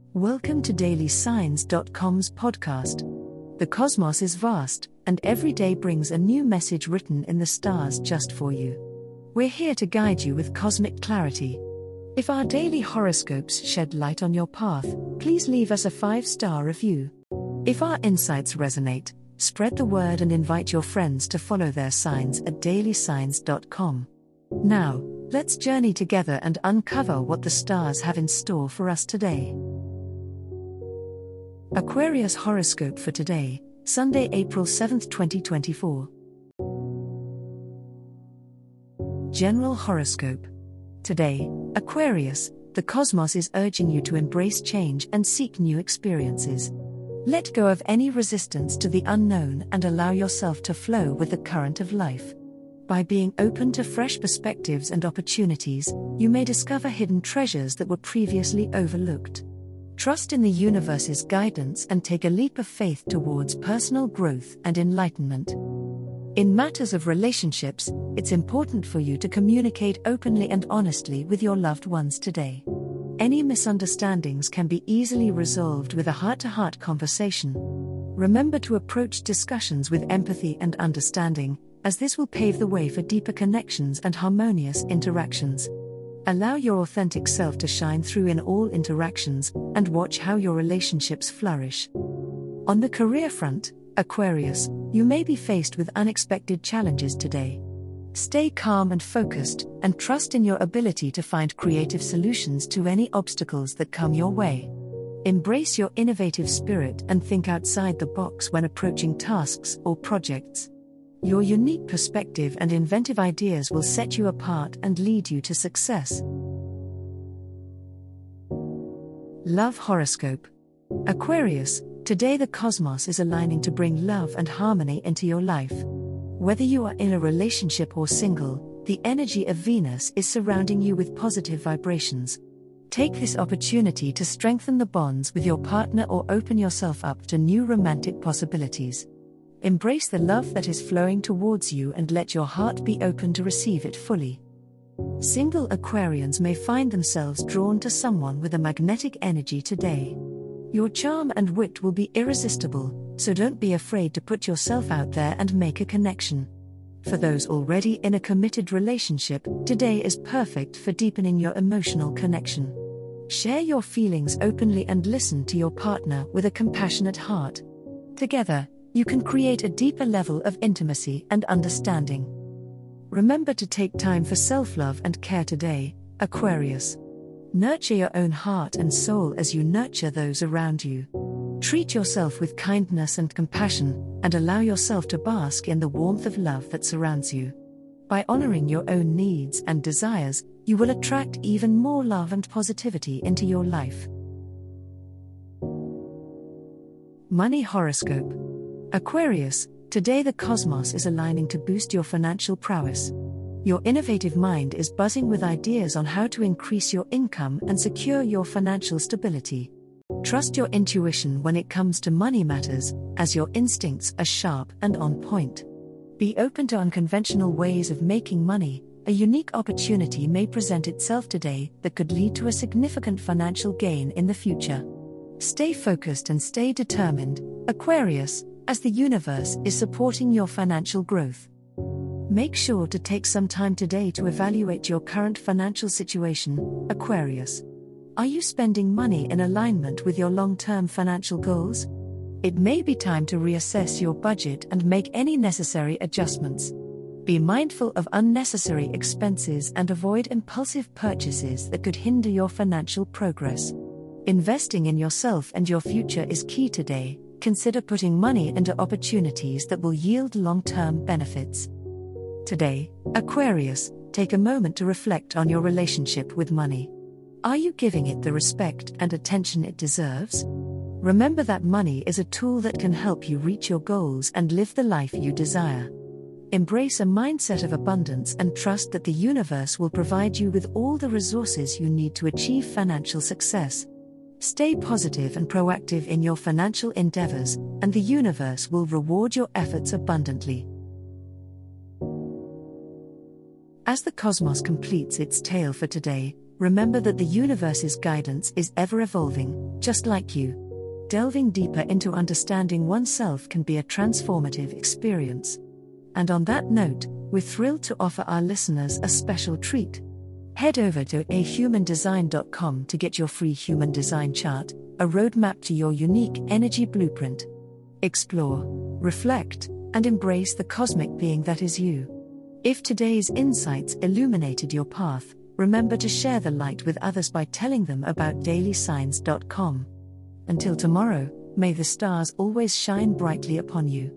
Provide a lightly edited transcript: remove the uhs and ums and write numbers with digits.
Welcome to DailySigns.com's podcast. The cosmos is vast, and every day brings a new message written in the stars just for you. We're here to guide you with cosmic clarity. If our daily horoscopes shed light on your path, please leave us a 5-star review. If our insights resonate, spread the word and invite your friends to follow their signs at DailySigns.com. Now, let's journey together and uncover what the stars have in store for us today. Aquarius horoscope for today, Sunday, April 7, 2024. General horoscope. Today, Aquarius, the cosmos is urging you to embrace change and seek new experiences. Let go of any resistance to the unknown and allow yourself to flow with the current of life. By being open to fresh perspectives and opportunities, you may discover hidden treasures that were previously overlooked. Trust in the universe's guidance and take a leap of faith towards personal growth and enlightenment. In matters of relationships, it's important for you to communicate openly and honestly with your loved ones today. Any misunderstandings can be easily resolved with a heart-to-heart conversation. Remember to approach discussions with empathy and understanding, as this will pave the way for deeper connections and harmonious interactions. Allow your authentic self to shine through in all interactions, and watch how your relationships flourish. On the career front, Aquarius, you may be faced with unexpected challenges today. Stay calm and focused, and trust in your ability to find creative solutions to any obstacles that come your way. Embrace your innovative spirit and think outside the box when approaching tasks or projects. Your unique perspective and inventive ideas will set you apart and lead you to success. Love horoscope. Aquarius, today the cosmos is aligning to bring love and harmony into your life. Whether you are in a relationship or single, the energy of Venus is surrounding you with positive vibrations. Take this opportunity to strengthen the bonds with your partner or open yourself up to new romantic possibilities. Embrace the love that is flowing towards you and let your heart be open to receive it fully. Single Aquarians may find themselves drawn to someone with a magnetic energy today. Your charm and wit will be irresistible, so don't be afraid to put yourself out there and make a connection. For those already in a committed relationship, today is perfect for deepening your emotional connection. Share your feelings openly and listen to your partner with a compassionate heart. Together, you can create a deeper level of intimacy and understanding. Remember to take time for self-love and care today, Aquarius. Nurture your own heart and soul as you nurture those around you. Treat yourself with kindness and compassion, and allow yourself to bask in the warmth of love that surrounds you. By honoring your own needs and desires, you will attract even more love and positivity into your life. Money horoscope. Aquarius, today the cosmos is aligning to boost your financial prowess. Your innovative mind is buzzing with ideas on how to increase your income and secure your financial stability. Trust your intuition when it comes to money matters, as your instincts are sharp and on point. Be open to unconventional ways of making money. A unique opportunity may present itself today that could lead to a significant financial gain in the future. Stay focused and stay determined, Aquarius, as the universe is supporting your financial growth. Make sure to take some time today to evaluate your current financial situation, Aquarius. Are you spending money in alignment with your long-term financial goals? It may be time to reassess your budget and make any necessary adjustments. Be mindful of unnecessary expenses and avoid impulsive purchases that could hinder your financial progress. Investing in yourself and your future is key today. Consider putting money into opportunities that will yield long-term benefits. Today, Aquarius, take a moment to reflect on your relationship with money. Are you giving it the respect and attention it deserves? Remember that money is a tool that can help you reach your goals and live the life you desire. Embrace a mindset of abundance and trust that the universe will provide you with all the resources you need to achieve financial success. Stay positive and proactive in your financial endeavors, and the universe will reward your efforts abundantly. As the cosmos completes its tale for today, remember that the universe's guidance is ever evolving, just like you. Delving deeper into understanding oneself can be a transformative experience. And on that note, we're thrilled to offer our listeners a special treat. Head over to ahumandesign.com to get your free human design chart, a roadmap to your unique energy blueprint. Explore, reflect, and embrace the cosmic being that is you. If today's insights illuminated your path, remember to share the light with others by telling them about dailysigns.com. Until tomorrow, may the stars always shine brightly upon you.